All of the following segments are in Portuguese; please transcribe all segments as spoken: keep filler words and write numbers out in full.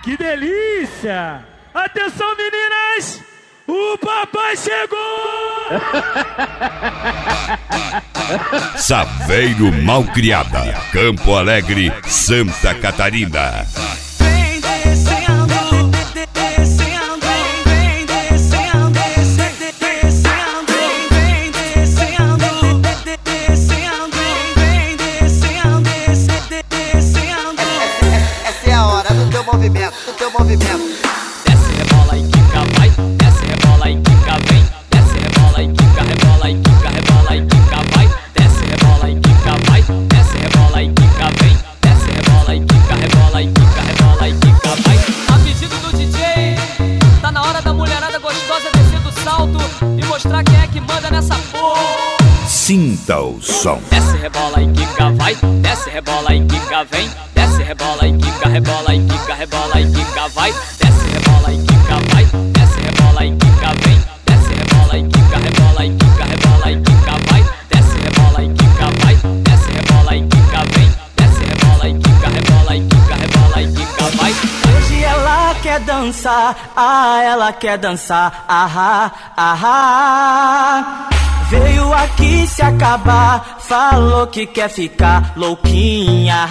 Que delícia! Atenção, meninas! O papai chegou! Saveiro Malcriada, Campo Alegre, Santa Catarina. Vem descendo, descendo, vem descendo, descendo, vem descendo, descendo, vem descendo, descendo. Essa é a hora do teu movimento, do teu movimento. Desce, rebola e quica, vai. Desce, rebola e quica, vem. Desce, rebola e quica, rebola e quica, rebola e quica, vai. Desce, rebola e quica, vai. Desce, rebola e quica, vem. Desce, rebola e quica, rebola e quica, rebola e quica, vai. A pedido do D J, tá na hora da mulherada gostosa descer do salto e mostrar quem é que manda nessa porra. Sinta o som. Desce, rebola e quica, vai. Desce, rebola e quica, vem. Desce, rebola e quica, rebola e quica, rebola e quica, vai. Desce, rebola e quica, vai. Desce, rebola e quica, vem. Desce, rebola e quica, rebola e quica, rebola e quica, vai. Desce, rebola e quica, vai. Desce, rebola e quica, vem. Desce, rebola e quica, rebola e quica, rebola e quica, vai. Hoje ela quer dançar, ah, ela quer dançar, ah, ah, ah. Veio aqui se acabar, falou que quer ficar louquinha.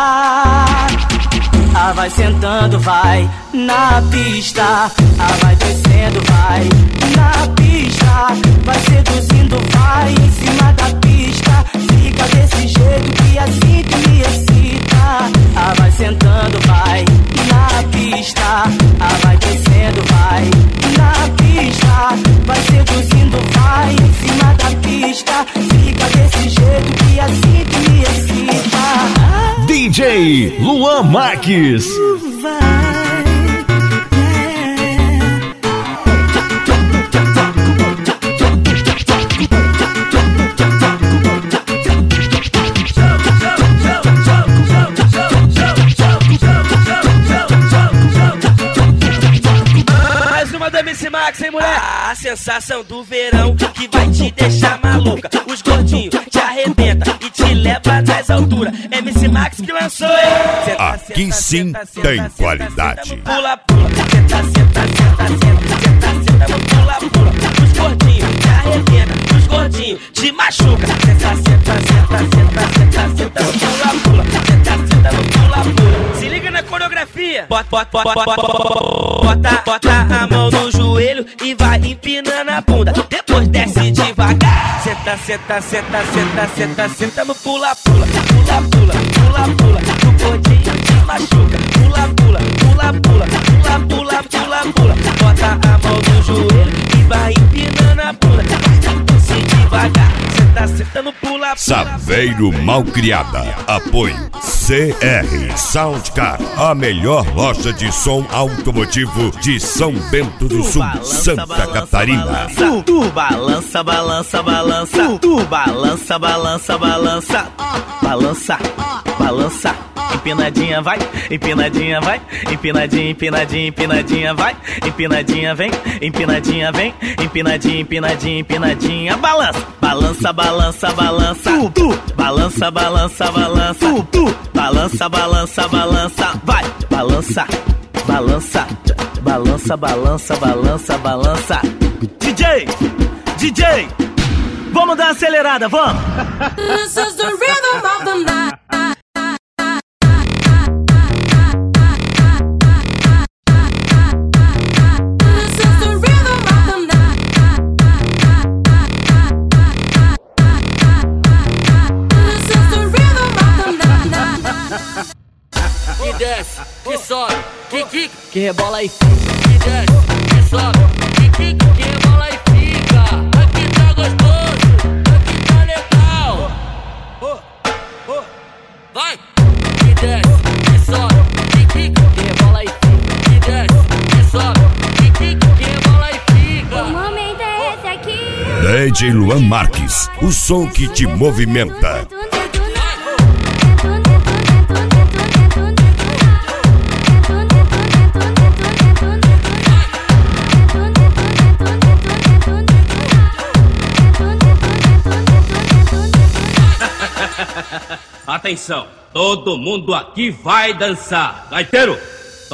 Ah, vai sentando, vai na pista. Ah, vai descendo, vai na pista. Vai seduzindo, vai em cima da pista. Fica desse jeito que assim tu me excita. Ah, vai sentando, vai na pista. Ah, vai descendo, vai na pista. Vai seduzindo, vai em cima da pista. Fica desse jeito que assim tu me excita. D J Luan Marques. Mais uma da M C Max, hein, mulher? A sensação do verão que vai te deixar maluca. Os gordinhos te arrebenta e te leva nas alturas. M C Max que lançou, hein? Senta, Aqui senta, sim senta, tem senta, qualidade. Senta, pula, pula, senta, senta, senta, senta, senta, senta, pula, pula. Os gordinhos te arrebenta, os gordinhos te machuca. Senta, senta, senta, senta, senta, senta, pula, pula. Senta, senta, pula, pula. Se liga na coreografia. Bota, bota, bota, bota, bota, bota a mão no joelho e vai empinando a bunda. Depois desce devagar. Senta, senta, senta, senta, senta, senta no pula, pula, pula, pula, pula, pula. O gordinho te machuca. Pula, pula, pula, pula, pula, pula, pula, pula. Bota a mão no joelho e vai empinando a bunda. Desce devagar. Senta, senta no pula, pula. Saveiro Malcriada. Apoio C R Soundcar, a melhor loja de som automotivo de São Bento do Sul, Santa Catarina. Tu, tu balança, balança, balança. Tu balança, balança, balança. Balança, balança. Empinadinha vai, empinadinha vai. Empinadinha, empinadinha, empinadinha vai. Empinadinha vem, empinadinha vem. Empinadinha, empinadinha, empinadinha. Balança, balança, balança, balança. Tu, tu balança, balança, balança. Tu, tu balança, balança, balança. Vai, balança, balança. Balança, balança, balança, balança. D J, D J, vamos dar uma acelerada, vamos. This is the rhythm of the night. This is the rhythm of the night. This is the rhythm of the night. Que desce, que sobe, que quica, que rebola e fica. Que desce, que sobe, que quica, que rebola e fica. Aqui tá gostoso, aqui tá legal. Vai! Que desce, que sobe, que quica, que rebola e fica. Que desce, que sobe, que quica, que rebola e fica. O momento é esse aqui. D J Luan Marques, o som que te movimenta. Atenção, todo mundo aqui vai dançar. Gaiteiro,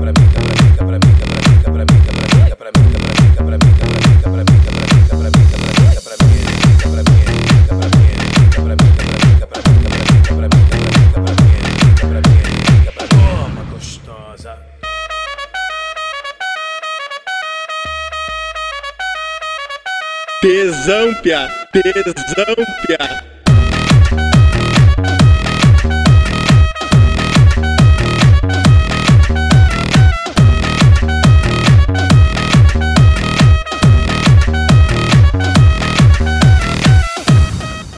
Tesão, piá, tesão, piá.